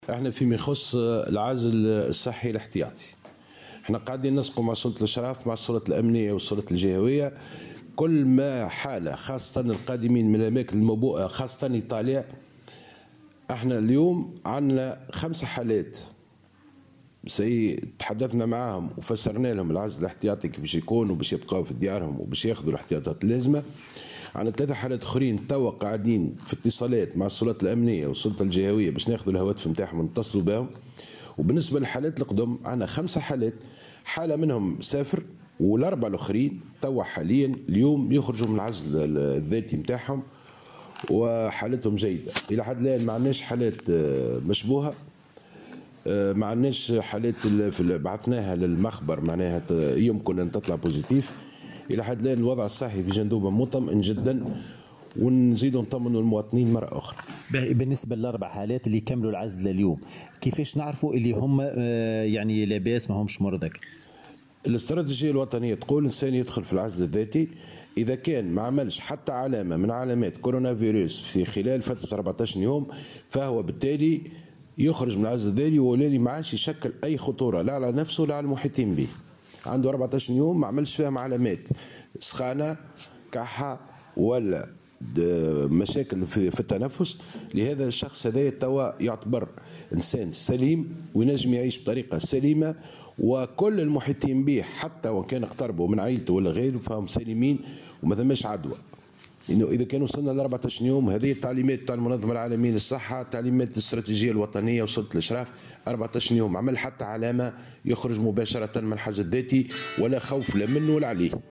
احنا فيما يخص العزل الصحي الاحتياطي، احنا قاعدين نسقوا مع سلطة الاشراف مع السلطات الامنيه والسلطات الجهويه. كل ما حاله خاصه القادمين من الاماكن الموبوءه خاصه ايطاليا، احنا اليوم عندنا 5 حالات تحدثنا معاهم وفسرنا لهم العزل الاحتياطي كيفاش يكون وباش يبقاو في ديارهم وباش ياخذوا الاحتياطات اللازمه. عندنا 3 حالات اخرين توا قاعدين في اتصالات مع السلطات الامنيه والسلطه الجهويه باش ناخذوا الهواتف نتاعهم ونتصلوا بهم. وبالنسبه للحالات القدم عندنا 5 حالات، حاله منهم سافر والاربعه الاخرين توا حاليا اليوم يخرجوا من العزل الذاتي نتاعهم وحالتهم جيده. الى حد الان ما عندناش حالات مشبوهه، ما عندناش حالات بعثناها للمخبر معناها يمكن ان تطلع بوزيتيف. الى حد الان الوضع الصحي في جندوبه مطمئن جدا، ونزيدوا نطمنوا المواطنين مره اخرى. بالنسبه للاربع حالات اللي كملوا العزل اليوم، كيفاش نعرفوا اللي هم يعني لاباس ما همش مرضى؟ الاستراتيجيه الوطنيه تقول الانسان يدخل في العزل الذاتي اذا كان ما عملش حتى علامه من علامات كورونا فيروس في خلال فتره 14 يوم، فهو بالتالي يخرج من العزل الذاتي والذي ما عادش يشكل اي خطوره لا على نفسه لا على المحيطين به. عنده 14 يوم ما عملش فيهم علامات سخانه كحه ولا مشاكل في التنفس، لهذا الشخص هذا توا يعتبر انسان سليم وينجم يعيش بطريقه سليمه، وكل المحيطين به حتى وان كان اقتربوا من عائلته ولا غيره فهم سليمين وما ثماش عدوى. انه اذا كان وصلنا ل 14 يوم، هذه التعليمات تاع المنظمه العالميه للصحه، تعليمات الاستراتيجيه الوطنيه وسلطه الاشراف، 14 يوم عمل حتى علامه يخرج مباشره من الحجر الذاتي ولا خوف لا منه ولا عليه.